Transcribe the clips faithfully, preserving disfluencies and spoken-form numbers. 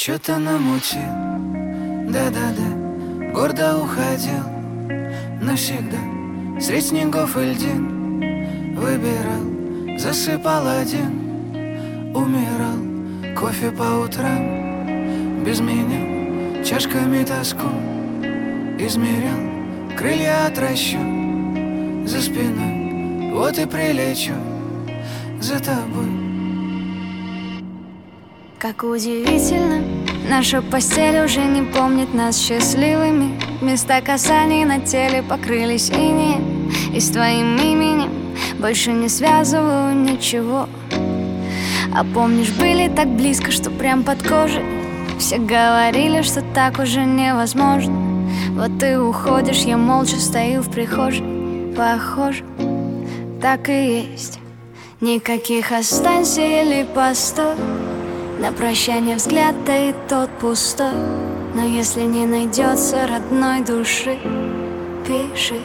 Чё-то намутил, да-да-да, гордо уходил навсегда. Средь снегов и льдин выбирал, засыпал один, умирал. Кофе по утрам без меня, чашками тоску измерял. Крылья отращу за спиной, вот и прилечу за тобой. Как удивительно, наша постель уже не помнит нас счастливыми. Места касаний на теле покрылись инеем, и с твоим именем больше не связываю ничего. А помнишь, были так близко, что прям под кожей. Все говорили, что так уже невозможно. Вот ты уходишь, я молча стою в прихожей. Похоже, так и есть. Никаких останься или постой. На прощание взгляд, да и тот пустой. Но если не найдется родной души, пиши.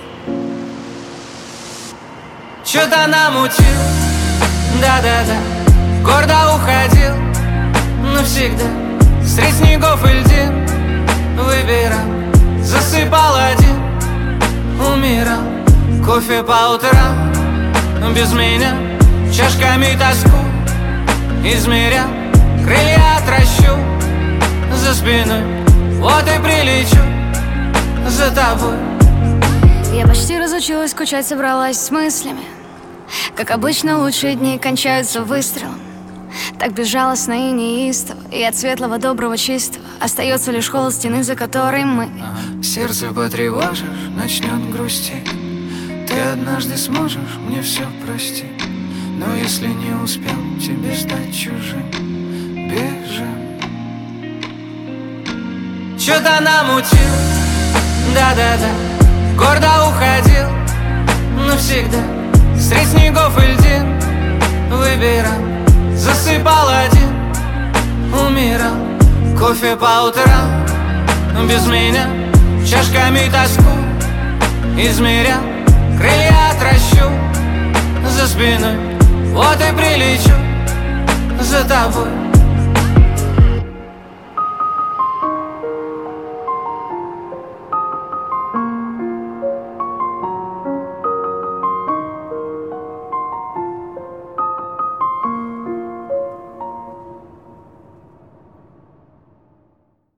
Чё-то намутил, да-да-да, гордо уходил навсегда. Средь снегов и льдин выбирал, засыпал один, умирал. Кофе по утрам без меня, чашками тоску измерял. Крылья отращу за спиной, вот и прилечу за тобой. Я почти разучилась скучать, собралась с мыслями. Как обычно, лучшие дни кончаются выстрелом. Так безжалостно и неистово, и от светлого, доброго, чистого остается лишь холод стены, за которой мы. ага. Сердце потревожишь, начнет грустить. Ты однажды сможешь мне все простить. Но если не успел тебе стать чужим, бежим. Чё-то намутил, да-да-да, гордо уходил навсегда. Средь снегов и льдин выбирал, засыпал один, умирал. Кофе по утрам без меня, чашками тоску измерял. Крылья отращу за спиной, вот и прилечу за тобой.